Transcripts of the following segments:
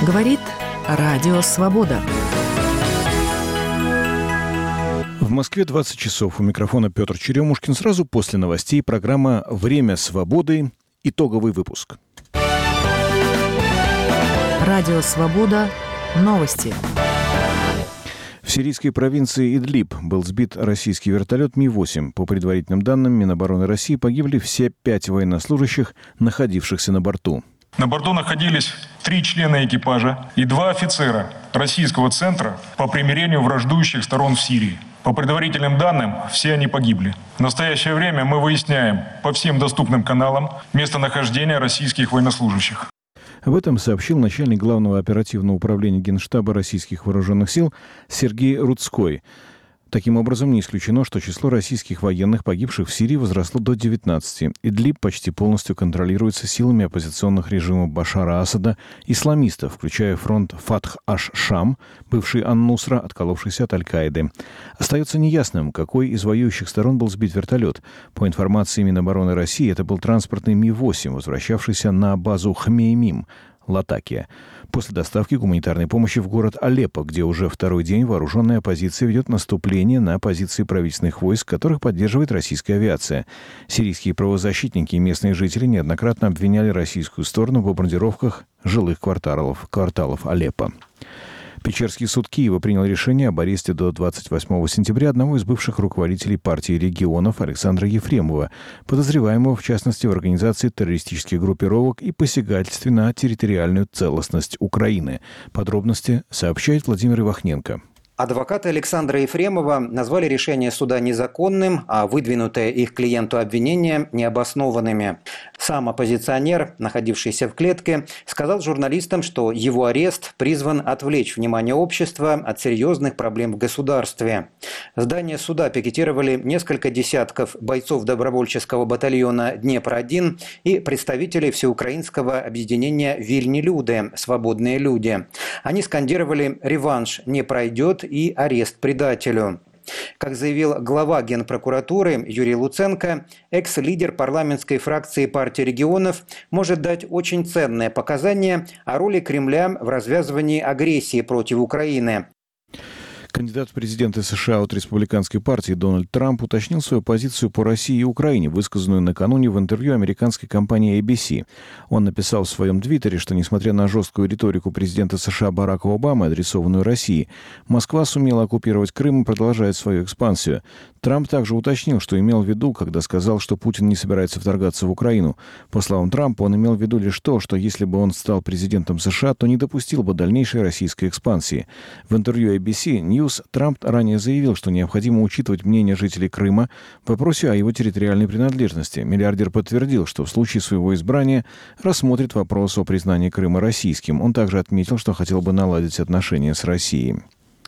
Говорит Радио Свобода. В Москве 20 часов. У микрофона Петр Черемушкин. Сразу после новостей программа «Время свободы». Итоговый выпуск. Радио Свобода. Новости. В сирийской провинции Идлиб был сбит российский вертолет Ми-8. По предварительным данным Минобороны России погибли все 5 военнослужащих, находившихся на борту. На борту находились 3 члена экипажа и 2 офицера Российского центра по примирению враждующих сторон в Сирии. По предварительным данным, все они погибли. В настоящее время мы выясняем по всем доступным каналам местонахождение российских военнослужащих. Об этом сообщил начальник Главного оперативного управления Генштаба российских вооруженных сил Сергей Рудской. Таким образом, не исключено, что число российских военных, погибших в Сирии, возросло до 19. Идлиб почти полностью контролируется силами оппозиционных режимов Башара Асада, исламистов, включая фронт Фатх-аш-Шам, бывший Ан-Нусра, отколовшийся от Аль-Каиды. Остается неясным, какой из воюющих сторон был сбит вертолет. По информации Минобороны России, это был транспортный Ми-8, возвращавшийся на базу Хмеймим, Латакия, после доставки гуманитарной помощи в город Алеппо, где уже второй день вооруженная оппозиция ведет наступление на позиции правительственных войск, которых поддерживает российская авиация. Сирийские правозащитники и местные жители неоднократно обвиняли российскую сторону в бомбардировках жилых кварталов Алеппо. Печерский суд Киева принял решение об аресте до 28 сентября одного из бывших руководителей партии регионов Александра Ефремова, подозреваемого, в частности, в организации террористических группировок и посягательстве на территориальную целостность Украины. Подробности сообщает Владимир Ивахненко. Адвокаты Александра Ефремова назвали решение суда незаконным, а выдвинутые их клиенту обвинения необоснованными. Сам оппозиционер, находившийся в клетке, сказал журналистам, что его арест призван отвлечь внимание общества от серьезных проблем в государстве. Здание суда пикетировали несколько десятков бойцов добровольческого батальона «Днепр-1» и представителей всеукраинского объединения «Вильни люди» «Свободные люди». Они скандировали «Реванш не пройдет» и арест предателю. Как заявил глава Генпрокуратуры Юрий Луценко, экс-лидер парламентской фракции партии регионов может дать очень ценные показания о роли Кремля в развязывании агрессии против Украины. Кандидат в президенты США от республиканской партии Дональд Трамп уточнил свою позицию по России и Украине, высказанную накануне в интервью американской компании ABC. Он написал в своем твиттере, что, несмотря на жесткую риторику президента США Барака Обамы, адресованную России, Москва сумела оккупировать Крым и продолжает свою экспансию. Трамп также уточнил, что имел в виду, когда сказал, что Путин не собирается вторгаться в Украину. По словам Трампа, он имел в виду лишь то, что если бы он стал президентом США, то не допустил бы дальнейшей российской экспансии. В интервью ABC News Трамп ранее заявил, что необходимо учитывать мнение жителей Крыма в вопросе о его территориальной принадлежности. Миллиардер подтвердил, что в случае своего избрания рассмотрит вопрос о признании Крыма российским. Он также отметил, что хотел бы наладить отношения с Россией.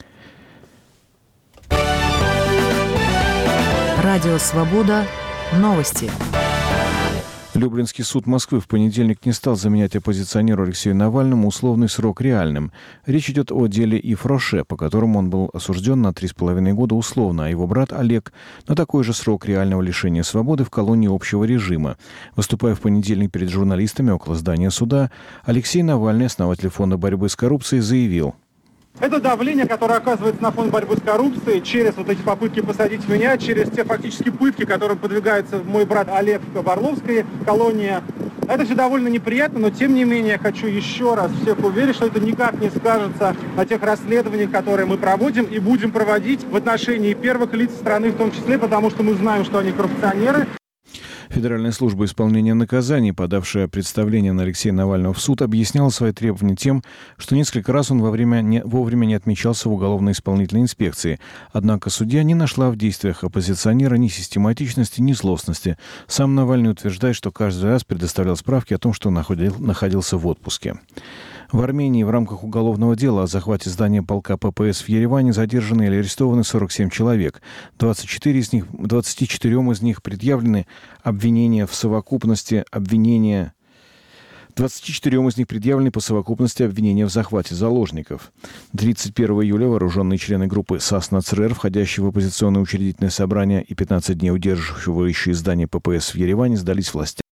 Радио Свобода. Новости. Люблинский суд Москвы в понедельник не стал заменять оппозиционеру Алексею Навальному условный срок реальным. Речь идет о деле Ив Роше, по которому он был осужден на 3,5 года условно, а его брат Олег на такой же срок реального лишения свободы в колонии общего режима. Выступая в понедельник перед журналистами около здания суда, Алексей Навальный, основатель Фонда борьбы с коррупцией, заявил: это давление, которое оказывается на фонд борьбы с коррупцией через вот эти попытки посадить меня, через те фактически пытки, которым подвигается мой брат Олег в Орловской колонии. Это все довольно неприятно, но тем не менее я хочу еще раз всех уверить, что это никак не скажется на тех расследованиях, которые мы проводим и будем проводить в отношении первых лиц страны в том числе, потому что мы знаем, что они коррупционеры. Федеральная служба исполнения наказаний, подавшая представление на Алексея Навального в суд, объясняла свои требования тем, что несколько раз он вовремя не отмечался в уголовно-исполнительной инспекции. Однако судья не нашла в действиях оппозиционера ни систематичности, ни злостности. Сам Навальный утверждает, что каждый раз предоставлял справки о том, что находился в отпуске. В Армении в рамках уголовного дела о захвате здания полка ППС в Ереване задержаны или арестованы 47 человек. 24 из них предъявлены обвинения по совокупности обвинения в захвате заложников. 31 июля вооруженные члены группы САС-НАЦРР, входящие в оппозиционное учредительное собрание и 15 дней удерживающие здание ППС в Ереване, сдались властям.